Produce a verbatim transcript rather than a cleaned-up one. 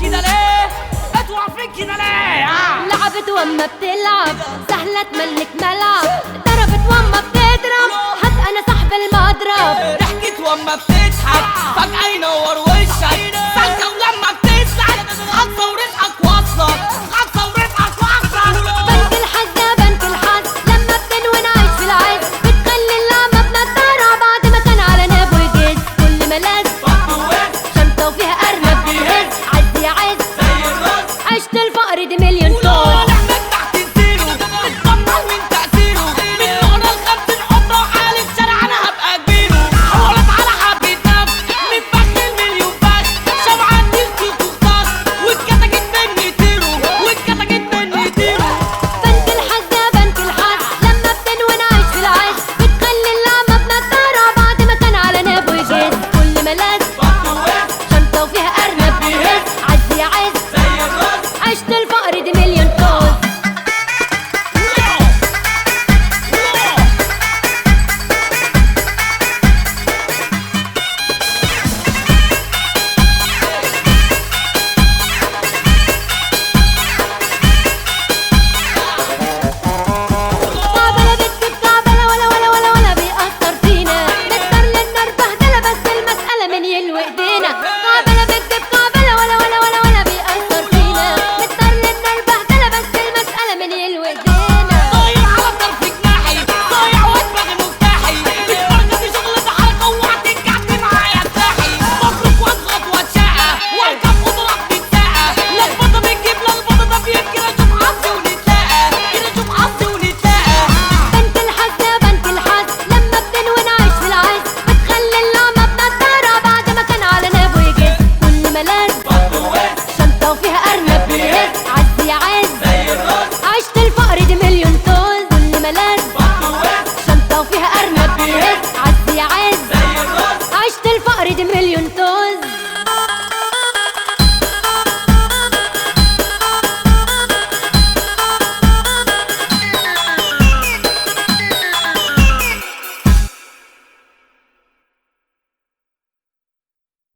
كده ليه؟ بتوقع فيك كده ليه؟ آه. لعبت وما بتلعب سهلة تملك ملعب، ضربت وما بتضرب حتى انا صاحب المضرب. ضحكت وما بتضحك فجأة ينور وشك فجأة ولما